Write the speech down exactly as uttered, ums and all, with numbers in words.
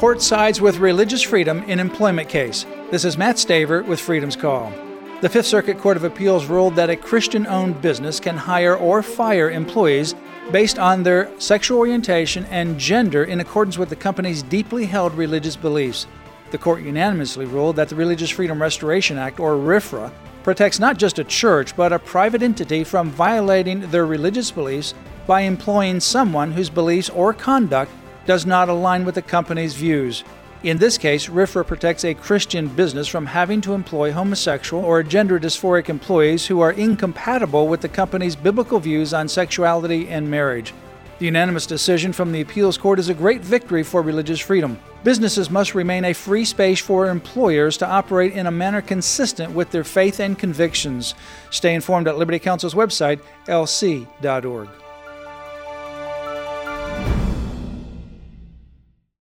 court sides with religious freedom in employment case. This is Matt Staver with Freedom's Call. The Fifth Circuit Court of Appeals ruled that a Christian-owned business can hire or fire employees based on their sexual orientation and gender in accordance with the company's deeply held religious beliefs. The court unanimously ruled that the Religious Freedom Restoration Act, or RFRA, protects not just a church, but a private entity from violating their religious beliefs by employing someone whose beliefs or conduct does not align with the company's views. In this case, RFRA protects a Christian business from having to employ homosexual or gender dysphoric employees who are incompatible with the company's biblical views on sexuality and marriage. The unanimous decision from the appeals court is a great victory for religious freedom. Businesses must remain a free space for employers to operate in a manner consistent with their faith and convictions. Stay informed at Liberty Counsel's website, L C dot org.